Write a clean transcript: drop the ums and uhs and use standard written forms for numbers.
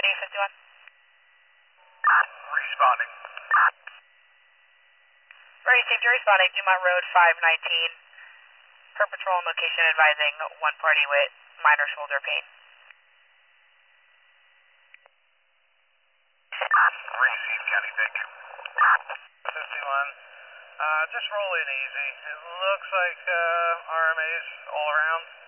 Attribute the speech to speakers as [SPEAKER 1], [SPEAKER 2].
[SPEAKER 1] County 51.
[SPEAKER 2] Responding.
[SPEAKER 1] Very safety responding, Dumont Road 519. Per patrol and location advising one party with minor shoulder pain.
[SPEAKER 2] Receive County, thank you. 51. Just roll in easy. It looks like RMA's all around.